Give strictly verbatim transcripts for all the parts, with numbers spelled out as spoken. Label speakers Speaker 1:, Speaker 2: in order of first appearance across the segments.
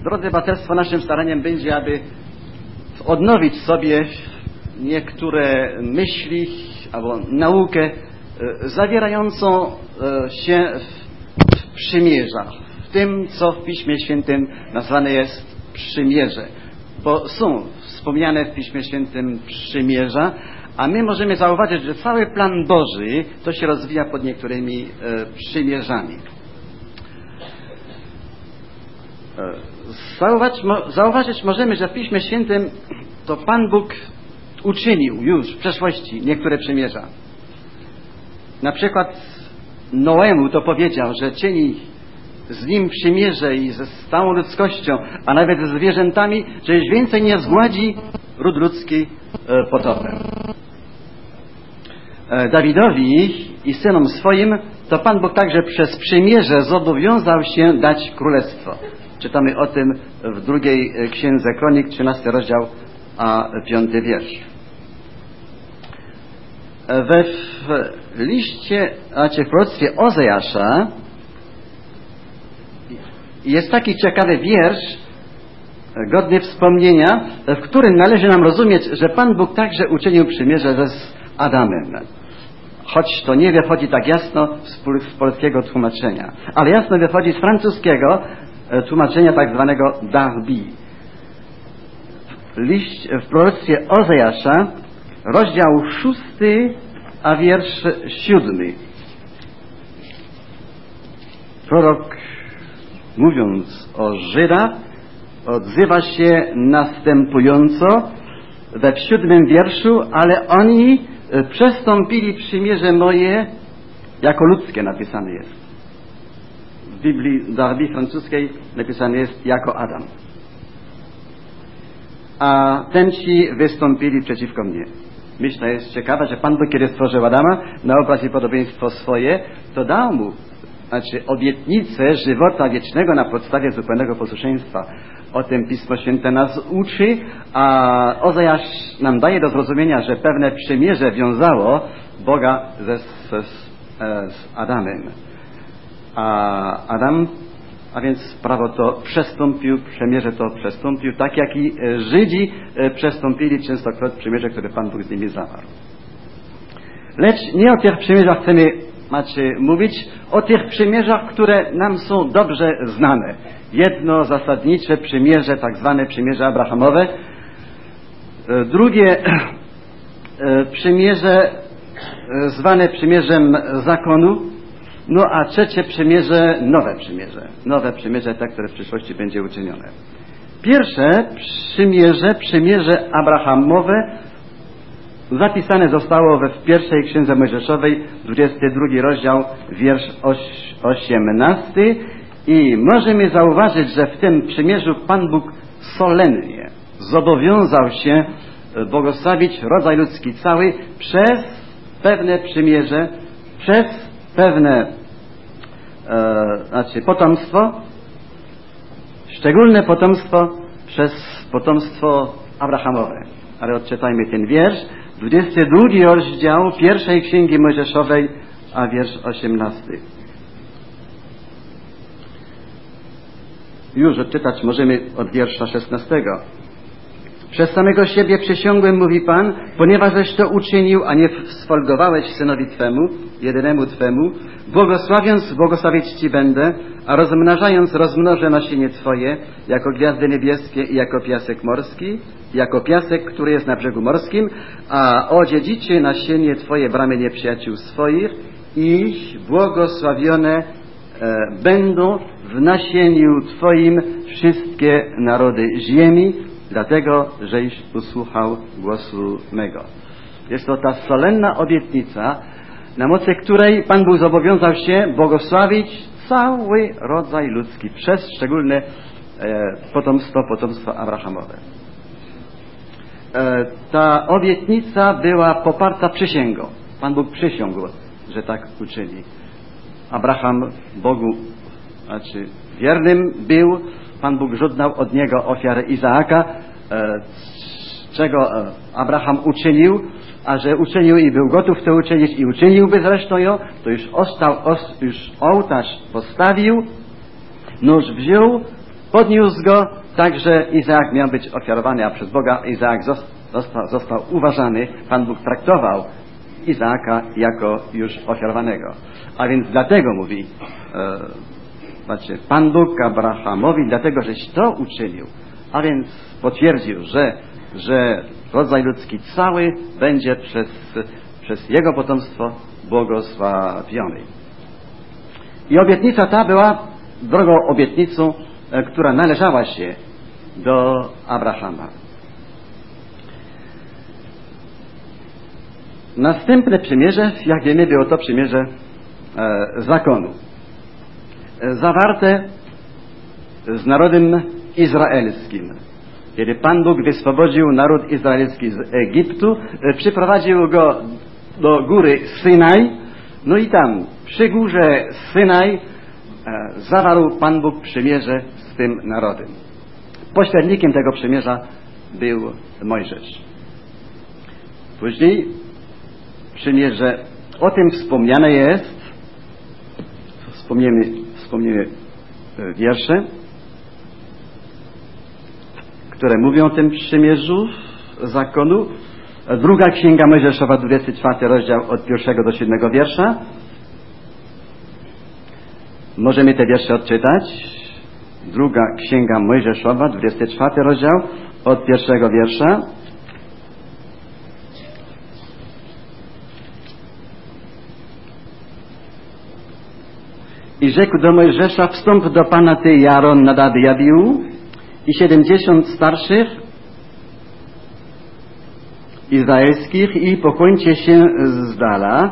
Speaker 1: Drodzy braterstwo, naszym staraniem będzie, aby odnowić sobie niektóre myśli albo naukę zawierającą się w przymierzach, w tym, co w Piśmie Świętym nazwane jest przymierze. Bo są wspomniane w Piśmie Świętym przymierza, a my możemy zauważyć, że cały plan Boży to się rozwija pod niektórymi e, przymierzami. E, zauważ, mo, zauważyć możemy, że w Piśmie Świętym to Pan Bóg uczynił już w przeszłości niektóre przymierza. Na przykład Noemu to powiedział, że czyni z nim przymierze i ze całą ludzkością, a nawet ze zwierzętami, że już więcej nie zgładzi ród ludzki e, potopem. E, Dawidowi i synom swoim to Pan Bóg także przez przymierze zobowiązał się dać królestwo. Czytamy o tym w drugiej księdze Kronik, trzynasty rozdział, a piąty wiersz. We w liście, znaczy w proroctwie Ozejasza jest taki ciekawy wiersz, godny wspomnienia, w którym należy nam rozumieć, że Pan Bóg także uczynił przymierze ze z Adamem. Choć to nie wychodzi tak jasno z polskiego tłumaczenia, ale jasno wychodzi z francuskiego tłumaczenia tak zwanego Darby. Liść, w proroctwie Ozejasza, rozdział szósty, a wiersz siódmy. Prorok, mówiąc o Żydach, odzywa się następująco we siódmym wierszu, ale oni przestąpili przymierze moje, jako ludzkie napisane jest. W Biblii Darby francuskiej napisane jest jako Adam. A ten ci wystąpili przeciwko mnie. Myśl ta jest ciekawa, że Pan Bóg, kiedy stworzył Adama na obraz i podobieństwo swoje, to dał mu znaczy obietnicę żywota wiecznego na podstawie zupełnego posłuszeństwa. O tym Pismo Święte nas uczy, a Ozejasz nam daje do zrozumienia, że pewne przymierze wiązało Boga ze, ze, z Adamem. A Adam, a więc prawo to przestąpił, przymierze to przestąpił, tak jak i Żydzi przestąpili częstokroć przymierze, które Pan Bóg z nimi zawarł. Lecz nie o tych przymierzach chcemy macie mówić, o tych przymierzach, które nam są dobrze znane. Jedno zasadnicze przymierze, tak zwane przymierze abrahamowe. Drugie przymierze zwane przymierzem zakonu. No a trzecie przymierze, nowe przymierze. Nowe przymierze, te, które w przyszłości będzie uczynione. Pierwsze przymierze, przymierze abrahamowe, zapisane zostało we w pierwszej księdze Mojżeszowej, dwudziesty drugi rozdział, wiersz osiemnasty, i możemy zauważyć, że w tym przymierzu Pan Bóg solennie zobowiązał się błogosławić rodzaj ludzki cały przez pewne przymierze, przez pewne e, znaczy potomstwo, szczególne potomstwo przez potomstwo abrahamowe. Ale odczytajmy ten wiersz. dwudziesty drugi rozdział pierwszej księgi Mojżeszowej, a wiersz osiemnasty. Już odczytać możemy od wiersza szesnastego. Przez samego siebie przysiągłem, mówi Pan, ponieważ żeś to uczynił, a nie sfolgowałeś synowi Twemu, jedynemu Twemu, błogosławiąc, błogosławić Ci będę, a rozmnażając, rozmnożę nasienie Twoje, jako gwiazdy niebieskie i jako piasek morski, jako piasek, który jest na brzegu morskim, a odziedziczy nasienie Twoje bramy nieprzyjaciół swoich, iż błogosławione e, będą w nasieniu Twoim wszystkie narody ziemi, dlatego, żeś usłuchał głosu mego. Jest to ta solenna obietnica, na mocy której Pan Bóg zobowiązał się błogosławić cały rodzaj ludzki przez szczególne e, potomstwo, potomstwo abrahamowe. E, ta obietnica była poparta przysięgą. Pan Bóg przysiągł, że tak uczyni. Abraham Bogu, znaczy wiernym był. Pan Bóg żądał od niego ofiarę Izaaka, e, czego Abraham uczynił, a że uczynił i był gotów to uczynić i uczyniłby zresztą ją, to już, ostał, os, już ołtarz postawił, nóż wziął podniósł go, tak że Izaak miał być ofiarowany, a przez Boga Izaak został, został uważany. Pan Bóg traktował Izaaka jako już ofiarowanego. A więc dlatego mówi e, znaczy, Pan Bóg Abrahamowi, dlatego żeś to uczynił. A więc potwierdził, że, że rodzaj ludzki cały będzie przez, przez jego potomstwo błogosławiony. I obietnica ta była drogą obietnicą, e, która należała się do Abrahama. Następne przymierze, jak wiemy, było to przymierze e, zakonu. E, zawarte z narodem izraelskim. Kiedy Pan Bóg wyswobodził naród izraelski z Egiptu, e, przyprowadził go do góry Synaj, no i tam przy górze Synaj e, zawarł Pan Bóg przymierze z tym narodem. Pośrednikiem tego przymierza był Mojżesz. Później przymierze, o tym wspomniane jest, wspomniemy, wspomniemy wiersze, które mówią o tym przymierzu zakonu. Druga Księga Mojżeszowa, dwudziesty czwarty rozdział od pierwszego do siódmego wiersza. Możemy te wiersze odczytać. Druga Księga Mojżeszowa, dwudziesty czwarty rozdział od pierwszego wiersza. I rzekł do Mojżesza: wstąp do Pana ty i Aaron, Nadab i Abiu i siedemdziesiąt starszych izraelskich i pokłońcie się z dala,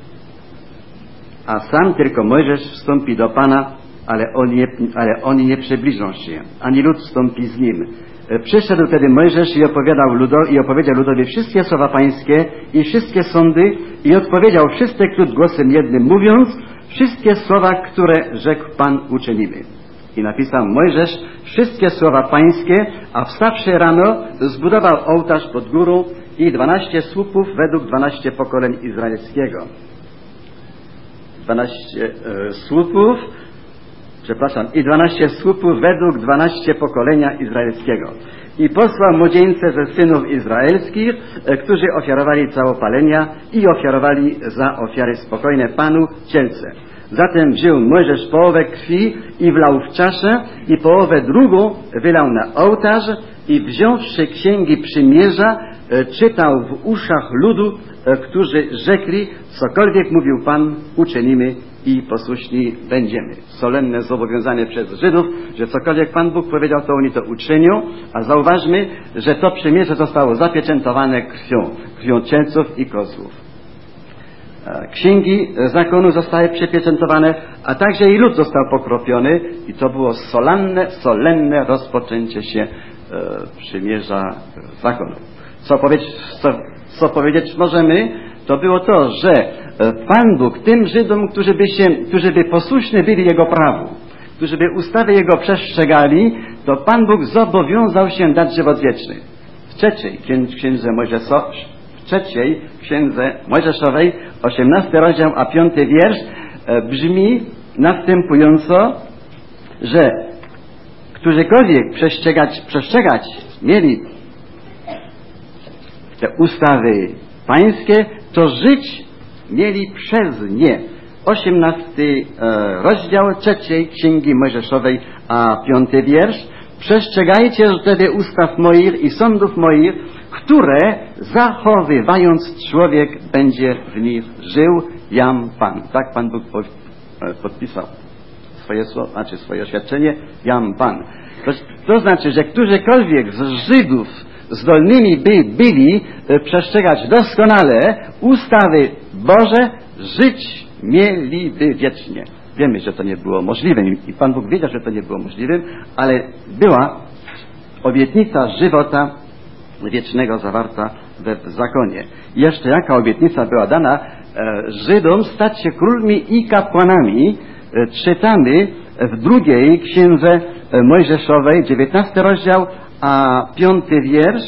Speaker 1: a sam tylko Mojżesz wstąpi do Pana, ale oni nie, ale oni nie przybliżą się, ani lud wstąpi z nim. Przyszedł wtedy Mojżesz i opowiadał ludo, i opowiedział ludowi wszystkie słowa pańskie i wszystkie sądy i odpowiedział wszystek lud głosem jednym, mówiąc wszystkie słowa, które rzekł Pan, uczynimy. I napisał Mojżesz wszystkie słowa pańskie, a wstawszy rano zbudował ołtarz pod górą i dwanaście słupów według dwanaście pokoleń izraelskiego. Dwanaście e, słupów, przepraszam, i dwanaście słupów według dwanaście pokolenia izraelskiego. I posłał młodzieńce ze synów izraelskich, e, którzy ofiarowali całopalenia i ofiarowali za ofiary spokojne Panu cielce. Zatem wziął Mojżesz połowę krwi i wlał w czaszę i połowę drugą wylał na ołtarz i wziąwszy księgi przymierza, e, czytał w uszach ludu, e, którzy rzekli, cokolwiek mówił Pan, uczynimy i posłuszni będziemy. Solenne zobowiązanie przez Żydów, że cokolwiek Pan Bóg powiedział, to oni to uczynią, a zauważmy, że to przymierze zostało zapieczętowane krwią, krwią cielców i kozłów. Księgi zakonu zostały przypieczętowane, a także i lud został pokropiony i to było solenne, solenne rozpoczęcie się e, przymierza zakonu. Co powiedzieć, co, co powiedzieć możemy, to było to, że Pan Bóg tym Żydom, którzy by, się, którzy by posłuszni byli Jego prawu, którzy by ustawy Jego przestrzegali, to Pan Bóg zobowiązał się dać żywot wieczny. W trzeciej księdze Mojżeszowej, w trzeciej księdze Mojżeszowej, osiemnasty rozdział, a piąty wiersz brzmi następująco, że którzykolwiek przestrzegać, przestrzegać mieli te ustawy pańskie, to żyć mieli przez nie. osiemnasty rozdział trzeciej księgi Mojżeszowej, a piąty wiersz. Przestrzegajcie wtedy ustaw moich i sądów moich, które zachowywając człowiek będzie w nich żył, jam Pan. Tak Pan Bóg podpisał swoje słowo, znaczy swoje oświadczenie, jam Pan. To, to znaczy, że którzykolwiek z Żydów zdolnymi by byli przestrzegać doskonale ustawy Boże, żyć mieliby wiecznie. Wiemy, że to nie było możliwe i Pan Bóg wiedział, że to nie było możliwe, ale była obietnica żywota wiecznego zawarta we zakonie. Jeszcze jaka obietnica była dana e, Żydom stać się królmi i kapłanami, e, czytamy w drugiej księdze Mojżeszowej, dziewiętnasty rozdział, a piąty wiersz.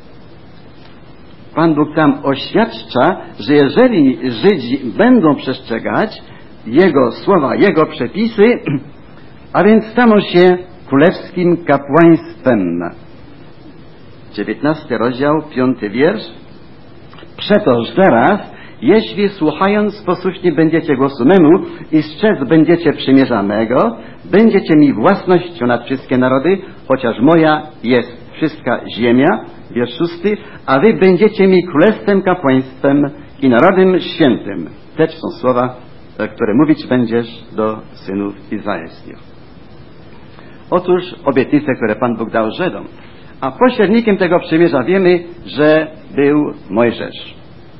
Speaker 1: Pan Bóg tam oświadcza, że jeżeli Żydzi będą przestrzegać Jego słowa, Jego przepisy, a więc staną się królewskim kapłaństwem. dziewiętnasty rozdział, piąty wiersz. Przetoż teraz, jeśli słuchając posłuszni będziecie głosu memu i strzec będziecie przymierza mego, będziecie mi własnością nad wszystkie narody, chociaż moja jest wszystka ziemia, wiersz szósty, a wy będziecie mi królestwem, kapłaństwem i narodem świętym. Te są słowa, które mówić będziesz do synów izraelskich. Otóż obietnice, które Pan Bóg dał Żydom, a pośrednikiem tego przymierza wiemy, że był Mojżesz.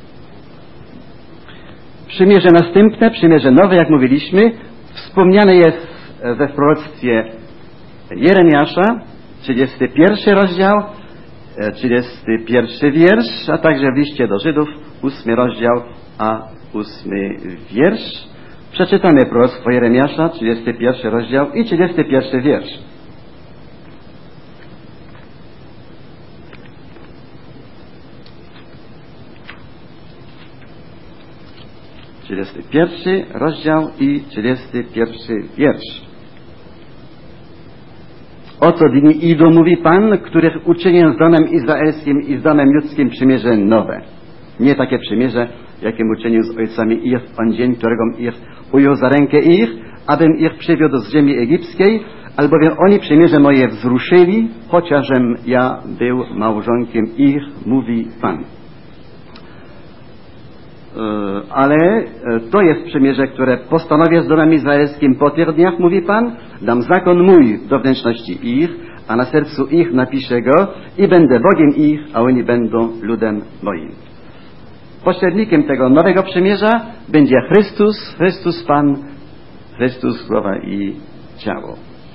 Speaker 1: Przymierze następne, przymierze nowe, jak mówiliśmy, wspomniane jest we proroctwie Jeremiasza, trzydziesty pierwszy rozdział, trzydziesty pierwszy wiersz, a także w liście do Żydów, ósmy rozdział, a ósmy wiersz. Przeczytamy proroctwo Jeremiasza, trzydziesty pierwszy rozdział i trzydziesty pierwszy wiersz. trzydziesty pierwszy rozdział i trzydziesty pierwszy wiersz. Oto dni idą, mówi Pan, których uczynię z domem izraelskim i z domem ludzkim przymierze nowe. Nie takie przymierze, jakim uczynił z ojcami ich w on dzień, którego ich ujął za rękę ich, abym ich przywiódł z ziemi egipskiej, albowiem oni przymierze moje wzruszyli, chociażem ja był małżonkiem ich, mówi Pan. Ale to jest przymierze, które postanowię z domem izraelskim po tych dniach, mówi Pan, dam zakon mój do wnętrzności ich, a na sercu ich napiszę go i będę Bogiem ich, a oni będą ludem moim. Pośrednikiem tego nowego przymierza będzie Chrystus, Chrystus Pan, Chrystus słowa i ciało.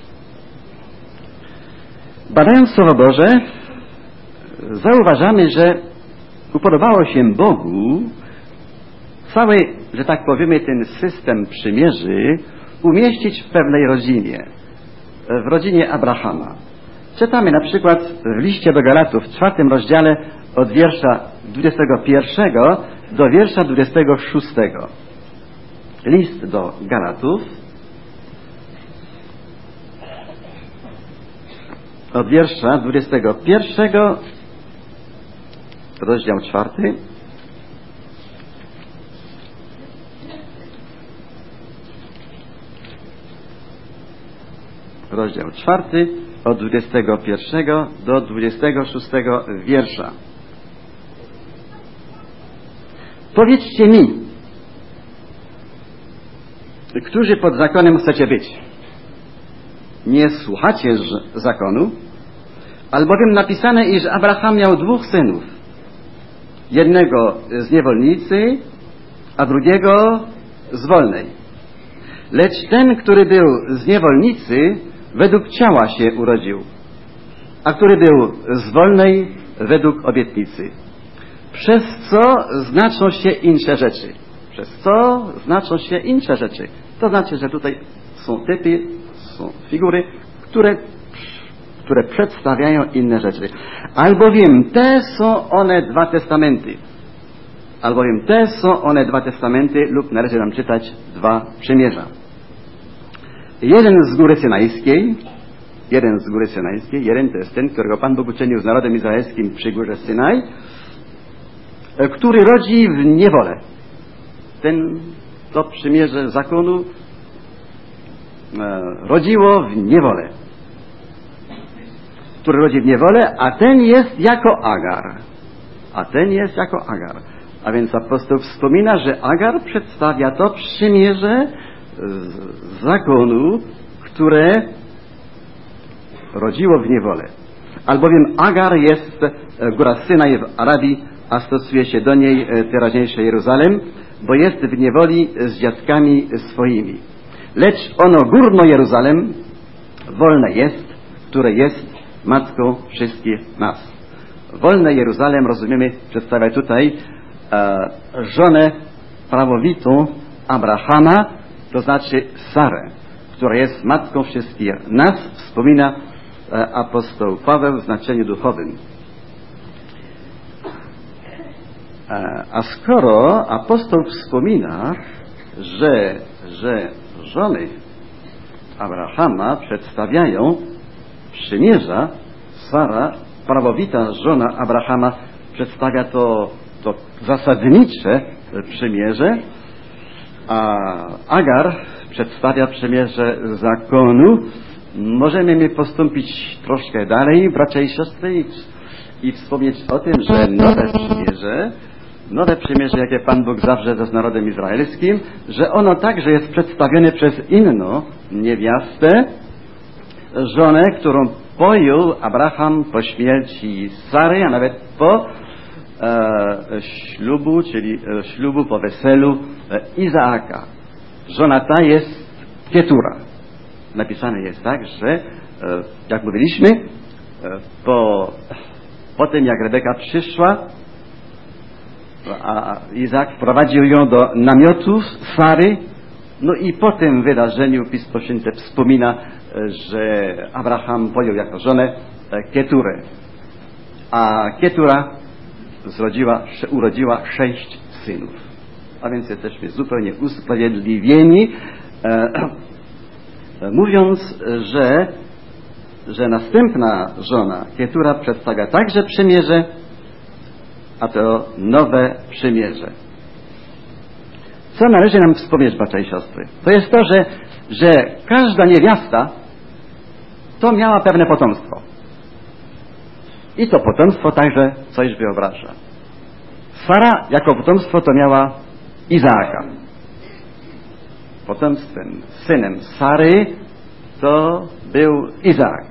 Speaker 1: Badając Słowo Boże, zauważamy, że upodobało się Bogu cały, że tak powiemy, ten system przymierzy umieścić w pewnej rodzinie, w rodzinie Abrahama. Czytamy na przykład w liście do Galatów w czwartym rozdziale od wiersza dwudziestego pierwszego do wiersza dwudziestego szóstego. List do Galatów od wiersza dwudziestego pierwszego, rozdział czwarty. Rozdział czwarty, od dwudziestego pierwszego do dwudziestego szóstego wiersza. Powiedzcie mi, którzy pod zakonem chcecie być? Nie słuchacie zakonu, albowiem napisane, iż Abraham miał dwóch synów. Jednego z niewolnicy, a drugiego z wolnej. Lecz ten, który był z niewolnicy, według ciała się urodził, a który był z wolnej według obietnicy. Przez co znaczą się inne rzeczy. Przez co znaczą się inne rzeczy. To znaczy, że tutaj są typy, są figury, które, które przedstawiają inne rzeczy. Albowiem te są one dwa testamenty. Albowiem te są one dwa testamenty, lub należy nam czytać dwa przymierza. Jeden z góry synajskiej, jeden z góry synajskiej, jeden to jest ten, którego Pan Bóg uczynił z narodem izraelskim przy górze Synaj, który rodzi w niewolę. Ten, to przymierze zakonu e, rodziło w niewolę. Który rodzi w niewolę, a ten jest jako Agar. A ten jest jako Agar. A więc apostoł wspomina, że Agar przedstawia to przymierze z zakonu, które rodziło w niewolę. Albowiem Agar jest góra Synaj w Arabii, a stosuje się do niej teraźniejszy Jeruzalem, bo jest w niewoli z dziadkami swoimi. Lecz ono górno Jeruzalem wolne jest, które jest matką wszystkich nas. Wolne Jeruzalem, rozumiemy, przedstawia tutaj e, żonę prawowitą Abrahama, to znaczy Sarę, która jest matką wszystkich nas, wspomina e, apostoł Paweł w znaczeniu duchowym. E, a skoro apostoł wspomina, że, że żony Abrahama przedstawiają przymierza Sara, prawowita żona Abrahama, przedstawia to, to zasadnicze przymierze, a Agar przedstawia przymierze zakonu. Możemy my postąpić troszkę dalej, bracia i siostry, i, i wspomnieć o tym, że nowe przymierze, nowe przymierze, jakie Pan Bóg zawrze z narodem izraelskim, że ono także jest przedstawione przez inną niewiastę, żonę, którą pojął Abraham po śmierci Sary, a nawet po e, ślubu, czyli e, ślubu po weselu e, Izaaka. Żona ta jest Ketura. Napisane jest tak, że e, jak mówiliśmy, e, po, po tym jak Rebeka przyszła, a Izaak wprowadził ją do namiotu Sary, no i po tym wydarzeniu Pismo Święte wspomina, że Abraham pojął jako żonę Keturę, a Ketura zrodziła, urodziła sześć synów. A więc jesteśmy zupełnie usprawiedliwieni, e, mówiąc, że, że następna żona Ketura przedstawia także przymierze, a to nowe przymierze. Co należy nam wspomnieć, bracia i siostry? To jest to, że, że każda niewiasta to miała pewne potomstwo. I to potomstwo także coś wyobraża. Sara jako potomstwo to miała Izaaka. Potomstwem, synem Sary to był Izaak.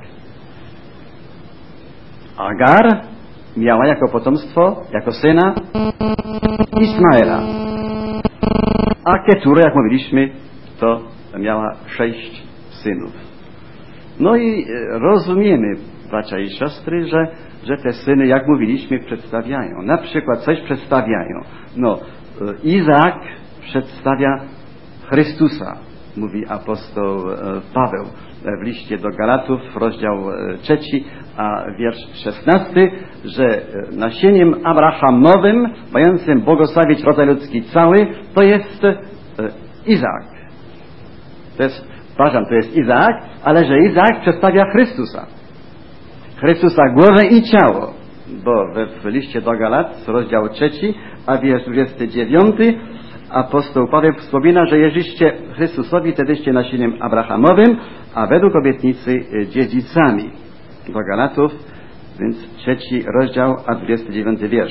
Speaker 1: Agar miała jako potomstwo, jako syna Ismaela. A Keturę, jak mówiliśmy, to miała sześć synów. No i rozumiemy, bracia i siostry, że, że te syny, jak mówiliśmy, przedstawiają. Na przykład coś przedstawiają. No, Izaak przedstawia Chrystusa, mówi apostoł Paweł w liście do Galatów, rozdział trzeci, a wiersz szesnasty, że nasieniem Abrahamowym, mającym błogosławić rodzaj ludzki cały, to jest Izaak. To jest, uważam, to jest Izaak, ale że Izaak przedstawia Chrystusa. Chrystusa głowę i ciało, bo w liście do Galat, rozdział trzeci, a wiersz dwudziesty dziewiąty, apostoł Paweł wspomina, że jeżyście Chrystusowi, tedyście nasieniem Abrahamowym, a według obietnicy dziedzicami. Do Galatów, więc trzeci rozdział, a dwudziesty dziewiąty wiersz.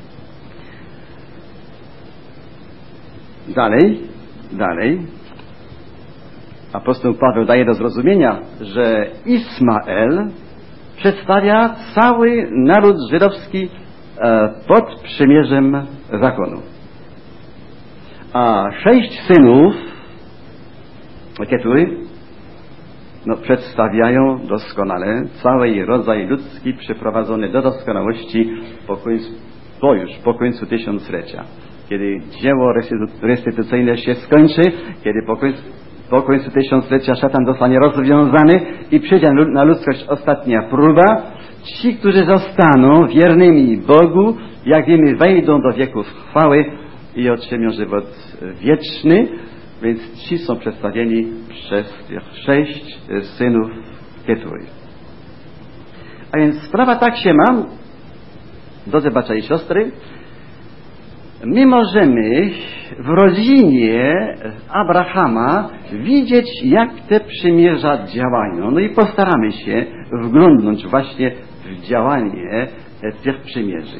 Speaker 1: Dalej, dalej, apostoł Paweł daje do zrozumienia, że Ismael przedstawia cały naród żydowski pod przymierzem zakonu. A sześć synów Ketury no, przedstawiają doskonale cały rodzaj ludzki przyprowadzony do doskonałości po, końcu, po już po końcu tysiąclecia. Kiedy dzieło restytucyjne się skończy, kiedy po końcu, po końcu tysiąclecia szatan zostanie rozwiązany i przyjdzie na ludzkość ostatnia próba, ci, którzy zostaną wiernymi Bogu, jak wiemy, wejdą do wieków chwały i otrzymią żywot wieczny, więc ci są przedstawieni przez tych sześć synów Ketury. A więc sprawa tak się ma, drodzy bracia i siostry, my możemy w rodzinie Abrahama widzieć, jak te przymierza działają. No i postaramy się wglądnąć właśnie w działanie tych przymierzy.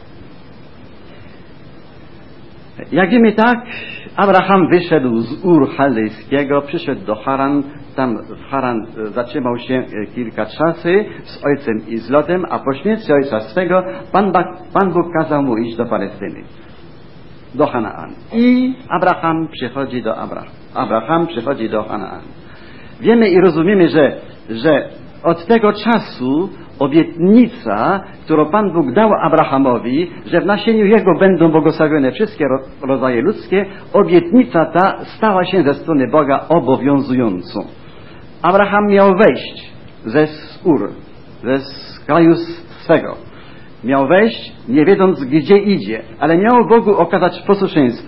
Speaker 1: Jak wiemy, tak, Abraham wyszedł z Ur Chaldejskiego, przyszedł do Haran, tam w Haran zatrzymał się kilka czasy z ojcem i z Lotem, a po śmierci ojca swego Pan, Pan Bóg kazał mu iść do Palestyny, do Hanaan. I Abraham przychodzi do Abraham. Abraham przychodzi do Hanaan. Wiemy i rozumiemy, że, że od tego czasu obietnica, którą Pan Bóg dał Abrahamowi, że w nasieniu jego będą błogosławione wszystkie rodzaje ludzkie, obietnica ta stała się ze strony Boga obowiązującą. Abraham miał wejść ze Ur, ze kraju swego. Miał wejść, nie wiedząc, gdzie idzie, ale miał Bogu okazać posłuszeństwo.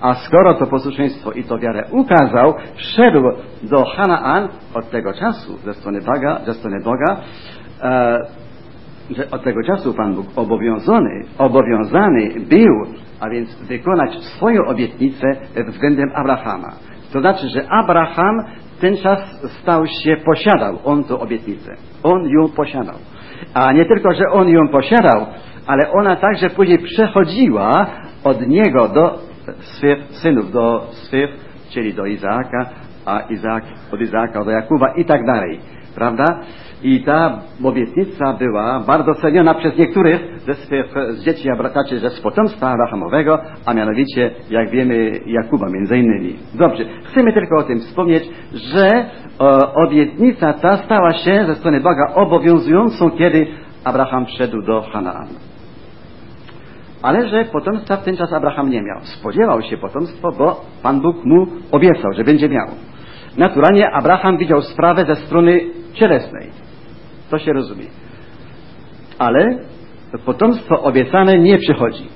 Speaker 1: a skoro to posłuszeństwo i to wiarę ukazał, wszedł do Chanaan od tego czasu ze strony Boga, ze strony Boga e, że od tego czasu Pan Bóg obowiązany, obowiązany był, a więc wykonać swoją obietnicę względem Abrahama. To znaczy, że Abraham w ten czas stał się, posiadał on tę obietnicę. On ją posiadał. A nie tylko, że on ją posiadał, ale ona także później przechodziła od niego do swych synów, do swych, czyli do Izaaka, a Izaak, od Izaaka do Jakuba i tak dalej. Prawda? I ta obietnica była bardzo ceniona przez niektórych ze swych z dzieci Abrahamu, ze z potomstwa Abrahamowego, a mianowicie, jak wiemy, Jakuba między innymi. Dobrze, chcemy tylko o tym wspomnieć, że e, obietnica ta stała się ze strony Boga obowiązującą, kiedy Abraham wszedł do Chanaan. Ale że potomstwa w ten czas Abraham nie miał. Spodziewał się potomstwo, bo Pan Bóg mu obiecał, że będzie miał. Naturalnie Abraham widział sprawę ze strony cielesnej. To się rozumie. Ale potomstwo obiecane nie przychodzi.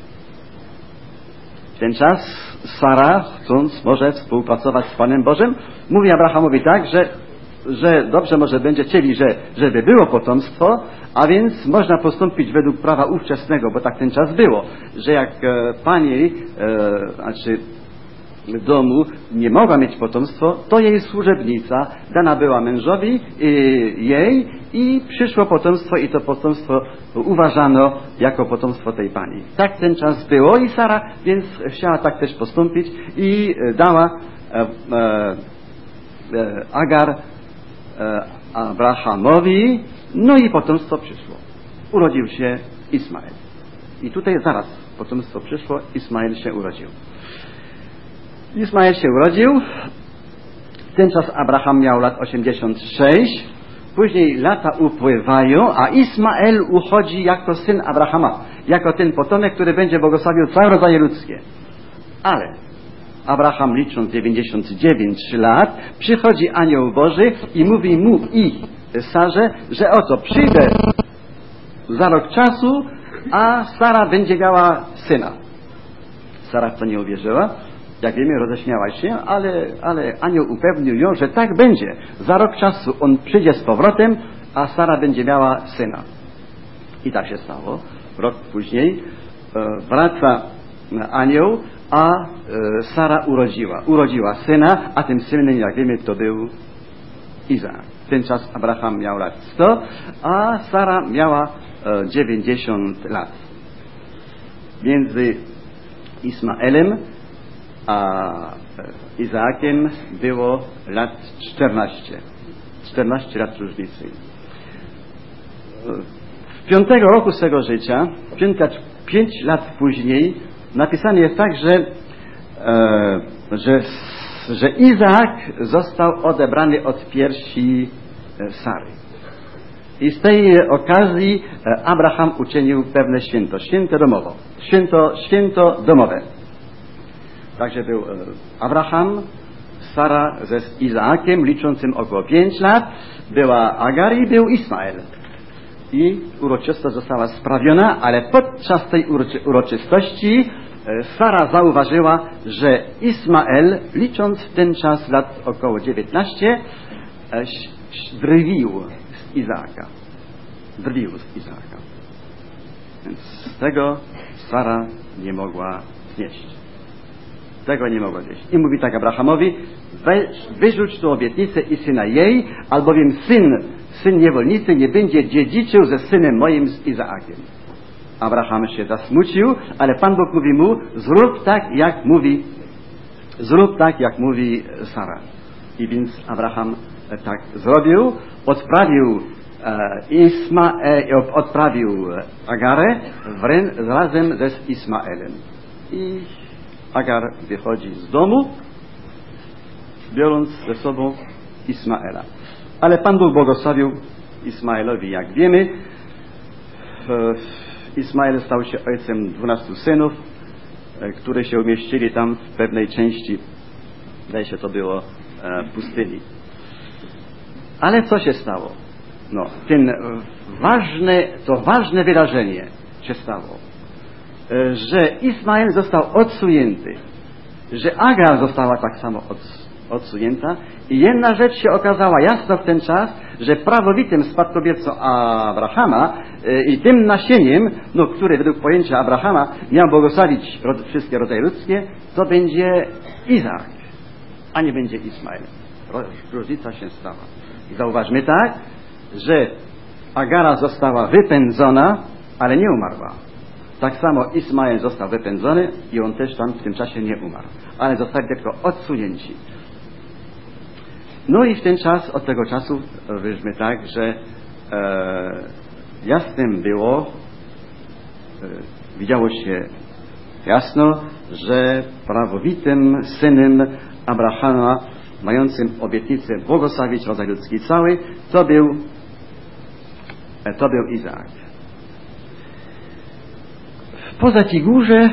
Speaker 1: W ten czas Sara, chcąc może współpracować z Panem Bożym, mówi Abrahamowi tak, że, że dobrze może będzie chcieli, że, żeby było potomstwo, a więc można postąpić według prawa ówczesnego, bo tak ten czas było, że jak e, pani, e, znaczy w domu nie mogła mieć potomstwo, to jej służebnica dana była mężowi y, jej i przyszło potomstwo i to potomstwo uważano jako potomstwo tej pani. Tak ten czas było i Sara więc chciała tak też postąpić i dała e, e, e, Agar e, Abrahamowi, no i potomstwo przyszło. Urodził się Ismael. I tutaj zaraz potomstwo przyszło, Ismael się urodził. Ismael się urodził, w ten czas Abraham miał lat osiemdziesiąt sześć, później lata upływają, a Ismael uchodzi jako syn Abrahama, jako ten potomek, który będzie błogosławił całe rodzaje ludzkie. Ale Abraham, licząc dziewięćdziesiąt dziewięć lat, przychodzi anioł Boży i mówi mu i Sarze, że oto przyjdę za rok czasu, a Sara będzie miała syna. Sara w to nie uwierzyła. Jak wiemy, roześmiała się, ale, ale anioł upewnił ją, że tak będzie. Za rok czasu on przyjdzie z powrotem, a Sara będzie miała syna. I tak się stało. Rok później e, wraca anioł, a e, Sara urodziła. Urodziła syna, a tym synem, jak wiemy, to był Izaak. W ten czas Abraham miał lat sto, a Sara miała e, dziewięćdziesiąt lat. Między Ismaelem a Izaakiem było lat czternaście. czternaście lat różnicy. W piątego roku swego życia, pięć lat później, napisane jest tak, że, e, że, że Izaak został odebrany od piersi Sary. I z tej okazji Abraham uczynił pewne święto, święto domowe. Święto, święto domowe. Także był Abraham, Sara ze Izaakiem, liczącym około pięć lat, była Agar i był Ismael. I uroczystość została sprawiona, ale podczas tej uroczy uroczystości Sara zauważyła, że Ismael, licząc w ten czas lat około dziewiętnaście, drwił z Izaaka. Drwił z Izaaka. Więc z tego Sara nie mogła znieść. Tego nie mogła zjeść. I mówi tak Abrahamowi, wyrzuć tu obietnicę i syna jej, albowiem syn, syn niewolnicy nie będzie dziedziczył ze synem moim z Izaakiem. Abraham się zasmucił, ale Pan Bóg mówi mu, zrób tak, jak mówi, zrób tak, jak mówi Sara. I więc Abraham tak zrobił, odprawił e, Isma, e, odprawił Agarę wrę, razem ze Ismaelem. I Agar wychodzi z domu, biorąc ze sobą Ismaela. Ale Pan Bóg błogosławił Ismaelowi, jak wiemy. Ismael stał się ojcem dwunastu synów, które się umieścili tam w pewnej części, wydaje się to było, pustyni. Ale co się stało? No, ten ważne, to ważne wydarzenie się stało, że Ismael został odsunięty że Agar została tak samo odsunięta i jedna rzecz się okazała jasno w ten czas, że prawowitym spadkobiercą Abrahama yy, i tym nasieniem, no, które według pojęcia Abrahama miał błogosławić rod, wszystkie rodzaje ludzkie, to będzie Izaak, a nie będzie Ismael. Różnica się stała. I zauważmy tak, że Agara została wypędzona, ale nie umarła. Tak samo Ismael został wypędzony i on też tam w tym czasie nie umarł, ale zostali tylko odsunięci. No i w ten czas, od tego czasu, powiedzmy tak, że e, jasnym było, e, widziało się jasno, że prawowitym synem Abrahama, mającym obietnicę błogosławić rodzaj ludzki cały, to był, e, to był Izaak. Poza figurze,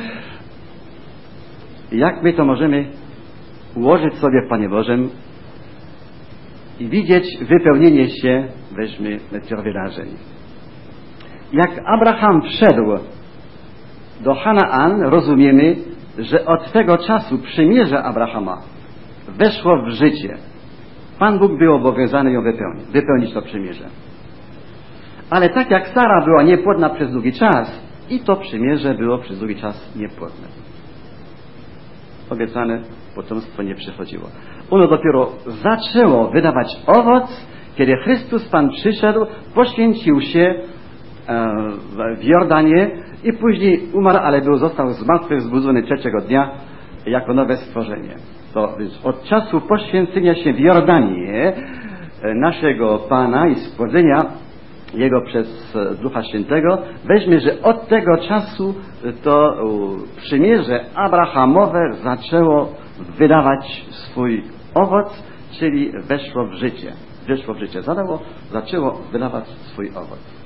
Speaker 1: jak my to możemy ułożyć sobie w Panie Bożym i widzieć wypełnienie się, weźmy, tych wydarzeń. Jak Abraham wszedł do Chanaan, rozumiemy, że od tego czasu przymierze Abrahama weszło w życie. Pan Bóg był obowiązany ją wypełnić, wypełnić to przymierze. Ale tak jak Sara była niepłodna przez długi czas, i to przymierze było przez długi czas niepłodne. Obiecane potomstwo nie przychodziło. Ono dopiero zaczęło wydawać owoc, kiedy Chrystus Pan przyszedł, poświęcił się w Jordanie i później umarł, ale był, został zmartwychwzbudzony trzeciego dnia jako nowe stworzenie. To od czasu poświęcenia się w Jordanie naszego Pana i stworzenia Jego przez Ducha Świętego, weźmy, że od tego czasu to przymierze Abrahamowe zaczęło wydawać swój owoc, czyli weszło w życie. Weszło w życie. Zadało, zaczęło wydawać swój owoc.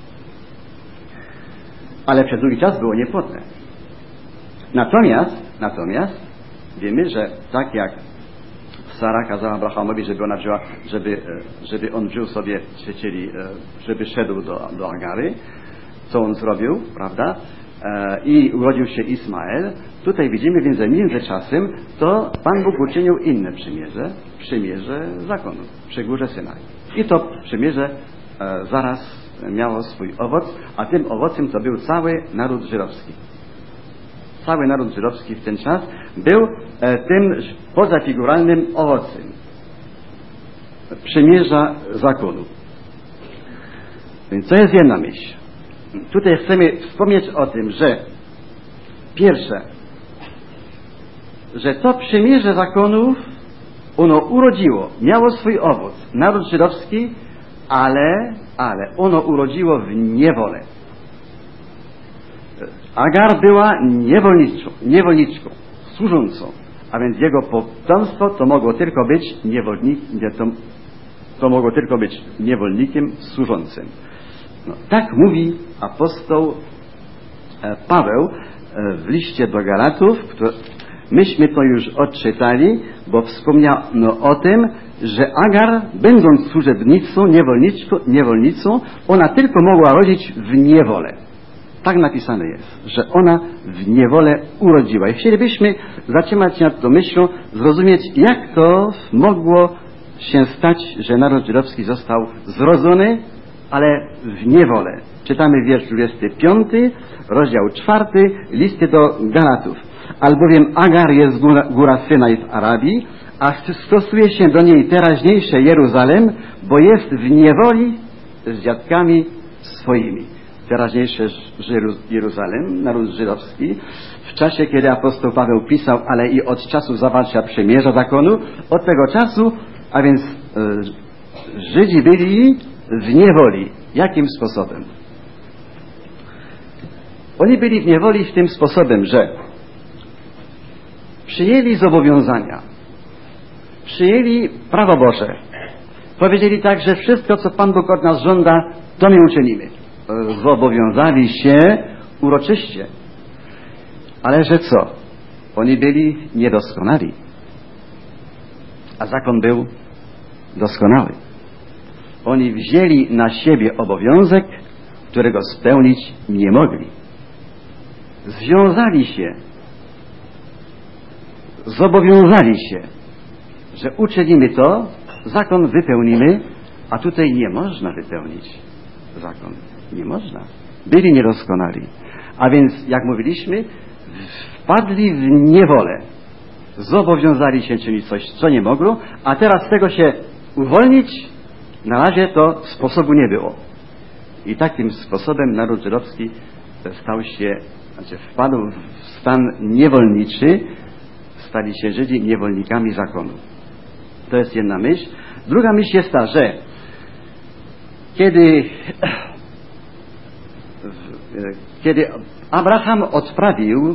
Speaker 1: Ale przez długi czas było niepłodne. Natomiast, natomiast wiemy, że tak jak Sara kazała Abrahamowi, żeby ona wzięła, żeby, żeby on wziął sobie, czyli żeby szedł do, do Agary, co on zrobił, prawda? I urodził się Ismael. Tutaj widzimy więc, że między czasem to Pan Bóg uczynił inne przymierze, przymierze zakonu, przy górze Synaj. I to przymierze zaraz miało swój owoc, a tym owocem to był cały naród żydowski. Cały naród żydowski w ten czas był e, tym pozafiguralnym owocem przymierza zakonu. Więc to jest jedna myśl. Tutaj chcemy wspomnieć o tym, że pierwsze, że to przymierze zakonów ono urodziło, miało swój owoc, naród żydowski, ale, ale ono urodziło w niewolę. Agar była niewolniczką, niewolniczką, służącą, a więc jego potomstwo to mogło tylko być niewolnik, to, to mogło tylko być niewolnikiem służącym. No, tak mówi apostoł Paweł w liście do Galatów, który, myśmy to już odczytali, bo wspomniano o tym, że Agar, będąc służebnicą, niewolnicą, niewolnicą, ona tylko mogła rodzić w niewolę. Tak napisane jest, że ona w niewolę urodziła. I chcielibyśmy zatrzymać się nad tą myślą, zrozumieć, jak to mogło się stać, że naród żydowski został zrodzony, ale w niewolę. Czytamy wiersz dwudziesty piąty, rozdział czwarty, listy do Galatów. Albowiem Agar jest góra, góra Synaj w Arabii, a stosuje się do niej teraźniejsze Jeruzalem, bo jest w niewoli z dziadkami swoimi. Teraźniejsze Jeruzalem, naród żydowski, w czasie, kiedy apostoł Paweł pisał, ale i od czasu zawarcia przymierza zakonu, od tego czasu, a więc e, Żydzi byli w niewoli. Jakim sposobem? Oni byli w niewoli w tym sposobem, że przyjęli zobowiązania, przyjęli prawo Boże, powiedzieli tak, że wszystko, co Pan Bóg od nas żąda, to my uczynimy. Zobowiązali się uroczyście. Ale że co? Oni byli niedoskonali. A zakon był doskonały. Oni wzięli na siebie obowiązek, którego spełnić nie mogli. Związali się zobowiązali się, że uczynimy to, zakon wypełnimy, a tutaj nie można wypełnić zakon. Nie można. Byli niedoskonali. A więc, jak mówiliśmy, wpadli w niewolę. Zobowiązali się czynić coś, co nie mogło, a teraz z tego się uwolnić, na razie to sposobu nie było. I takim sposobem naród żydowski stał się, znaczy wpadł w stan niewolniczy, stali się Żydzi niewolnikami zakonu. To jest jedna myśl. Druga myśl jest ta, że kiedy, kiedy Abraham odprawił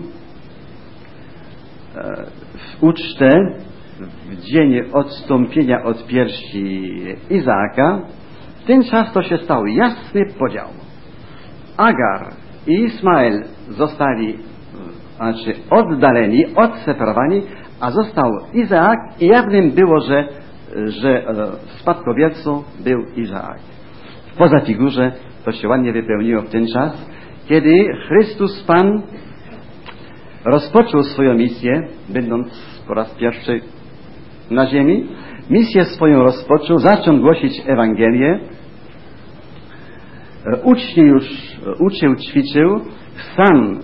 Speaker 1: ucztę w dzień odstąpienia od piersi Izaaka, w ten czas to się stał jasny podział. Agar i Ismael zostali, znaczy oddaleni, odseparowani, a został Izaak i jawnym było, że, że spadkobiercą był Izaak. Poza figurze to się ładnie wypełniło w ten czas, kiedy Chrystus Pan rozpoczął swoją misję, będąc po raz pierwszy na ziemi. Misję swoją rozpoczął, zaczął głosić Ewangelię. Ucznie już uczył, ćwiczył, sam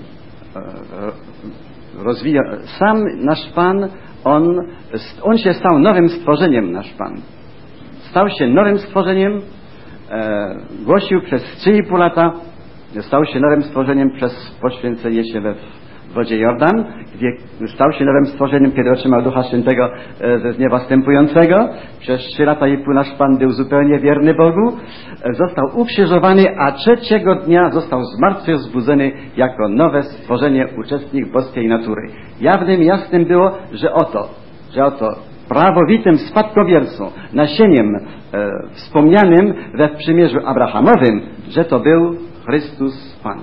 Speaker 1: rozwijał, sam nasz Pan, on, on się stał nowym stworzeniem, nasz Pan. Stał się nowym stworzeniem, e, głosił przez trzy i pół lata, stał się nowym stworzeniem przez poświęcenie się we w wodzie Jordan, gdzie stał się nowym stworzeniem, kiedy otrzymał Ducha Świętego ze nieba wstępującego. Przez trzy lata i pół nasz Pan był zupełnie wierny Bogu. Został ukrzyżowany, a trzeciego dnia został zmartwychwzbudzony jako nowe stworzenie, uczestnik boskiej natury. Jawnym, jasnym było, że oto, że oto prawowitym spadkobiercą, nasieniem e, wspomnianym we przymierzu Abrahamowym, że to był Chrystus Pan.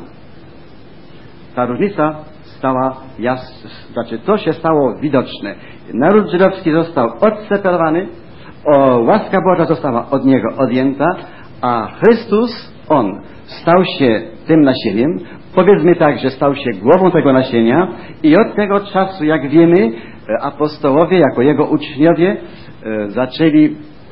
Speaker 1: Ta różnica stała jasna, znaczy to się stało widoczne. Naród żydowski został odseparowany, o, łaska Boża została od niego odjęta, a Chrystus, On, stał się tym nasieniem, powiedzmy tak, że stał się głową tego nasienia i od tego czasu, jak wiemy, apostołowie, jako Jego uczniowie, zaczęli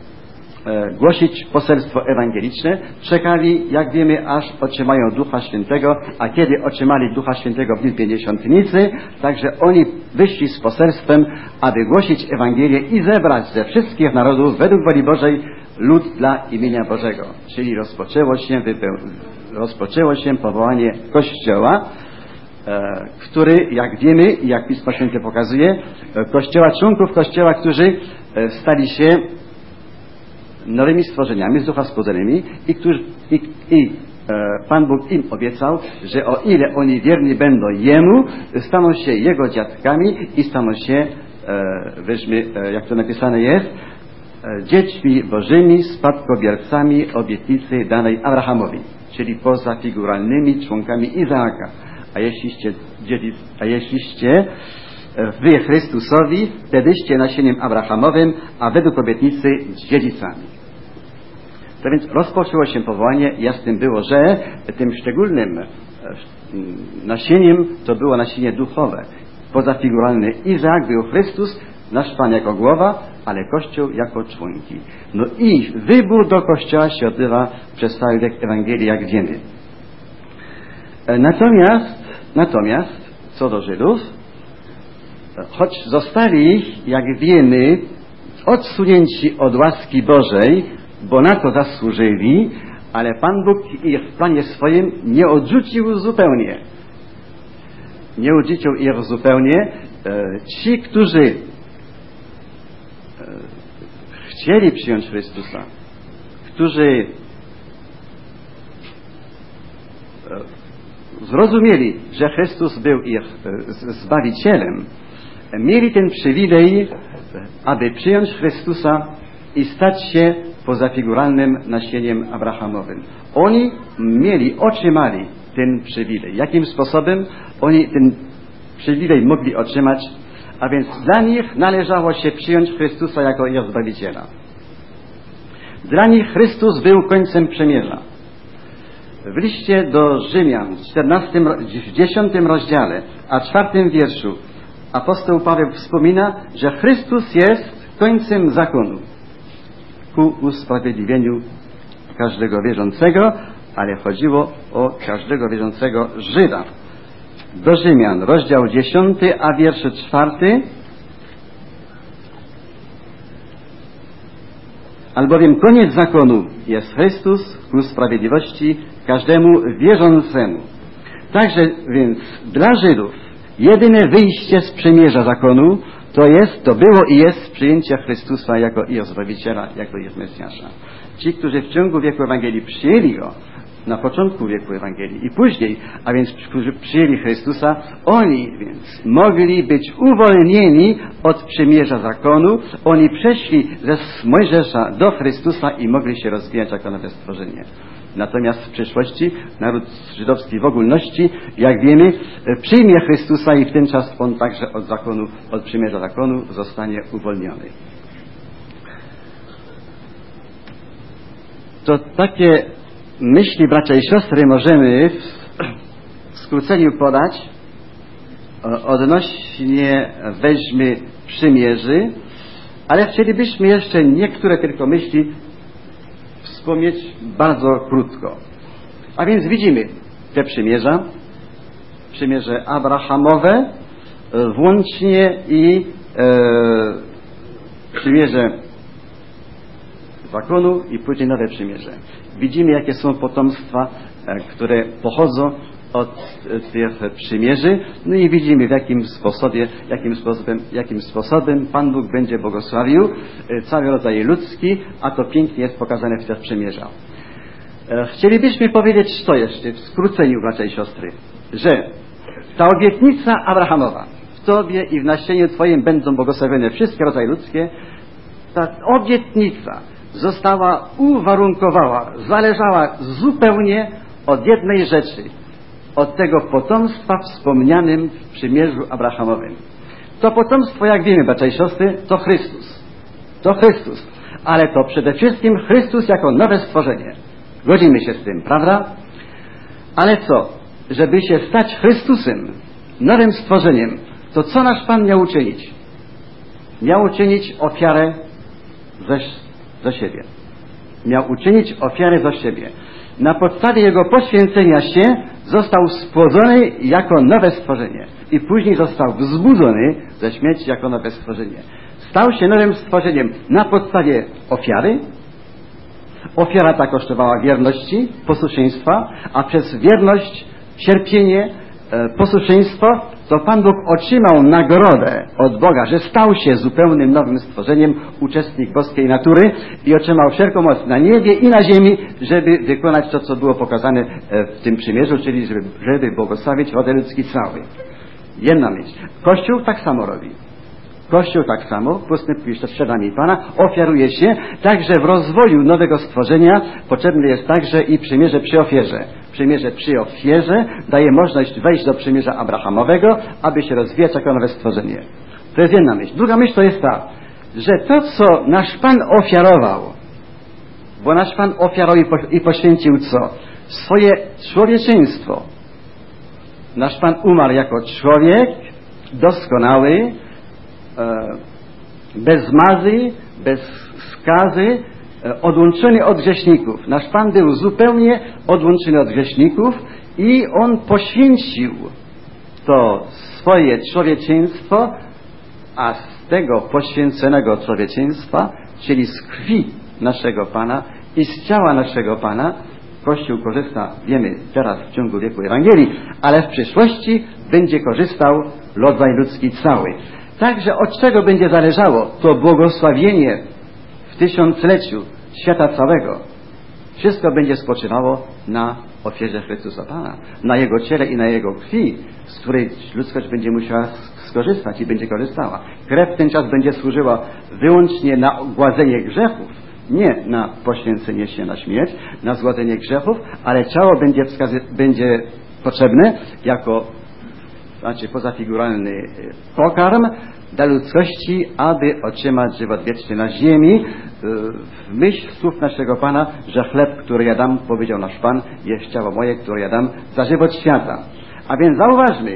Speaker 1: głosić poselstwo ewangeliczne, czekali, jak wiemy, aż otrzymają Ducha Świętego, a kiedy otrzymali Ducha Świętego w dniu Pięćdziesiątnicy, także oni wyszli z poselstwem, aby głosić Ewangelię i zebrać ze wszystkich narodów według woli Bożej lud dla imienia Bożego. Czyli rozpoczęło się, wypeł- rozpoczęło się powołanie Kościoła, e, który, jak wiemy i jak Pismo Święte pokazuje, e, Kościoła, członków Kościoła, którzy e, stali się nowymi stworzeniami, z Ducha Spodzonymi i, którzy, i, i e, Pan Bóg im obiecał, że o ile oni wierni będą Jemu, staną się Jego dziadkami i staną się, e, weźmy, e, jak to napisane jest, e, dziećmi Bożymi, spadkobiercami obietnicy danej Abrahamowi, czyli pozafiguralnymi członkami Izaaka. A jeśliście, a jeśliście wy Chrystusowi, wtedyście nasieniem Abrahamowym, a według obietnicy dziedzicami. To więc rozpoczęło się powołanie, jasnym było, że tym szczególnym nasieniem to było nasienie duchowe, pozafiguralne. Izaak był Chrystus, nasz Pan jako głowa, ale Kościół jako członki. No i wybór do Kościoła się odbywa przez cały wiek Ewangelii, jak wiemy. Natomiast, natomiast, co do Żydów, choć zostali, jak wiemy, odsunięci od łaski Bożej, bo na to zasłużyli, ale Pan Bóg ich w planie swoim nie odrzucił zupełnie. Nie odrzucił ich zupełnie. Ci, którzy chcieli przyjąć Chrystusa, którzy zrozumieli, że Chrystus był ich Zbawicielem, mieli ten przywilej, aby przyjąć Chrystusa i stać się pozafiguralnym nasieniem Abrahamowym. Oni mieli, otrzymali ten przywilej. Jakim sposobem oni ten przywilej mogli otrzymać? A więc dla nich należało się przyjąć Chrystusa jako ich Zbawiciela. Dla nich Chrystus był końcem przymierza. W liście do Rzymian w czternastym, w dziesiątym rozdziale, a czwartym wierszu apostoł Paweł wspomina, że Chrystus jest końcem zakonu ku usprawiedliwieniu każdego wierzącego, ale chodziło o każdego wierzącego Żyda. Do Rzymian, rozdział dziesiąty, a wiersz czwarty. Albowiem koniec zakonu jest Chrystus ku sprawiedliwości każdemu wierzącemu. Także więc dla Żydów jedyne wyjście z przymierza zakonu to jest, to było i jest przyjęcie Chrystusa jako ich Zbawiciela, jako ich Mesjasza. Ci, którzy w ciągu wieku Ewangelii przyjęli Go, na początku wieku Ewangelii i później, a więc którzy przyjęli Chrystusa, oni więc mogli być uwolnieni od przymierza zakonu, oni przeszli ze Mojżesza do Chrystusa i mogli się rozwijać jako nowe stworzenie. Natomiast w przyszłości naród żydowski w ogólności, jak wiemy, przyjmie Chrystusa i w ten czas on także od zakonu, od przymierza zakonu zostanie uwolniony. To takie myśli, bracia i siostry, możemy w skróceniu podać odnośnie weźmy przymierzy, ale chcielibyśmy jeszcze niektóre tylko myśli wspomnieć bardzo krótko. A więc widzimy te przymierza, przymierze abrahamowe, włącznie i e, przymierze zakonu i później nowe przymierze. Widzimy, jakie są potomstwa, które pochodzą od tych przymierzy, no i widzimy, w jakim sposobie, jakim sposobem, jakim sposobem Pan Bóg będzie błogosławił cały rodzaj ludzki, a to pięknie jest pokazane w tych przymierzach. Chcielibyśmy powiedzieć to jeszcze w skróceniu, bracia i siostry, że ta obietnica Abrahamowa, w Tobie i w nasieniu Twoim będą błogosławione wszystkie rodzaje ludzkie, ta obietnica została uwarunkowała, zależała zupełnie od jednej rzeczy, od tego potomstwa wspomnianym w przymierzu Abrahamowym. To potomstwo, jak wiemy, bracia i siostry, to Chrystus. To Chrystus. Ale to przede wszystkim Chrystus jako nowe stworzenie. Godzimy się z tym, prawda? Ale co? Żeby się stać Chrystusem, nowym stworzeniem, to co nasz Pan miał uczynić? Miał uczynić ofiarę ze, ze siebie. Miał uczynić ofiarę za siebie. Na podstawie Jego poświęcenia się został spłodzony jako nowe stworzenie. I później został wzbudzony ze śmierci jako nowe stworzenie. Stał się nowym stworzeniem na podstawie ofiary. Ofiara ta kosztowała wierności, posłuszeństwa, a przez wierność, cierpienie, e, posłuszeństwo, to Pan Bóg otrzymał nagrodę od Boga, że stał się zupełnym nowym stworzeniem, uczestnik boskiej natury i otrzymał wszelką moc na niebie i na ziemi, żeby wykonać to, co było pokazane w tym przymierzu, czyli żeby, żeby błogosławić rodzaj ludzki cały. Jedna myśl. Kościół tak samo robi. Kościół tak samo, postępuje przed nami Pana, ofiaruje się, także w rozwoju nowego stworzenia potrzebne jest także i przymierze przy ofierze. Przymierze przy ofierze daje możliwość wejść do przymierza Abrahamowego, aby się rozwijać jako nowe stworzenie. To jest jedna myśl. Druga myśl to jest ta, że to, co nasz Pan ofiarował, bo nasz Pan ofiarował i poświęcił co? Swoje człowieczeństwo. Nasz Pan umarł jako człowiek, doskonały, bez mazy, bez skazy, odłączony od grzeszników. Nasz Pan był zupełnie odłączony od grzeszników i On poświęcił to swoje człowieczeństwo, a z tego poświęconego człowieczeństwa, czyli z krwi naszego Pana i z ciała naszego Pana, Kościół korzysta, wiemy teraz w ciągu wieku Ewangelii, ale w przyszłości będzie korzystał rodzaj ludzki cały. Także od czego będzie zależało to błogosławienie w tysiącleciu świata całego? Wszystko będzie spoczywało na ofierze Chrystusa Pana, na Jego ciele i na Jego krwi, z której ludzkość będzie musiała skorzystać i będzie korzystała. Krew w ten czas będzie służyła wyłącznie na ogładzenie grzechów, nie na poświęcenie się na śmierć, na zgładzenie grzechów, ale ciało będzie, wskazy- będzie potrzebne jako znaczy pozafiguralny pokarm dla ludzkości, aby otrzymać żywot wieczny na ziemi, w myśl słów naszego Pana, że chleb, który ja dam, powiedział nasz Pan, jest ciało moje, które ja dam za żywot świata. A więc zauważmy,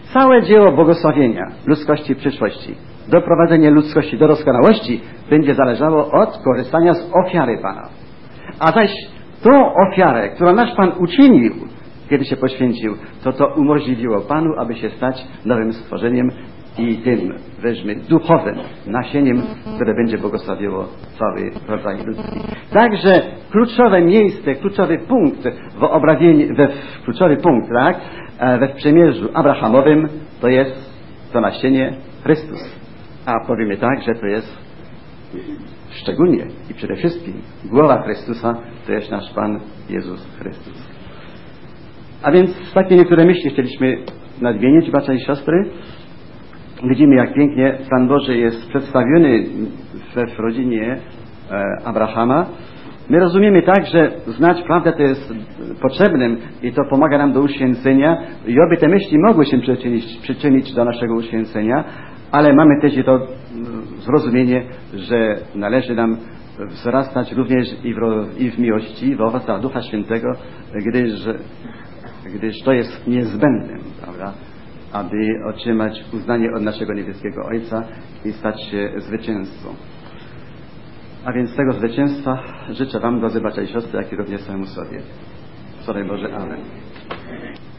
Speaker 1: całe dzieło błogosławienia ludzkości w przyszłości, doprowadzenie ludzkości do doskonałości będzie zależało od korzystania z ofiary Pana. A zaś tą ofiarę, którą nasz Pan uczynił, kiedy się poświęcił, to to umożliwiło Panu, aby się stać nowym stworzeniem i tym, weźmy, duchowym nasieniem, które będzie błogosławiło cały rodzaj ludzki. Także kluczowe miejsce, kluczowy punkt w obrabieniu, we, kluczowy punkt, tak, we przymierzu abrahamowym to jest to nasienie Chrystus. A powiemy tak, że to jest szczególnie i przede wszystkim głowa Chrystusa, to jest nasz Pan Jezus Chrystus. A więc takie niektóre myśli chcieliśmy nadmienić, bracia i siostry. Widzimy, jak pięknie Pan Boży jest przedstawiony w rodzinie Abrahama. My rozumiemy tak, że znać prawdę to jest potrzebnym i to pomaga nam do uświęcenia i oby te myśli mogły się przyczynić, przyczynić do naszego uświęcenia, ale mamy też i to zrozumienie, że należy nam wzrastać również i w, i w miłości, w owocach Ducha Świętego, gdyż, gdyż to jest niezbędne, prawda, aby otrzymać uznanie od naszego niebieskiego Ojca i stać się zwycięzcą. A więc tego zwycięstwa życzę Wam, drodzy bracia i siostry, jak i również samemu sobie. Wczoraj Boże, amen.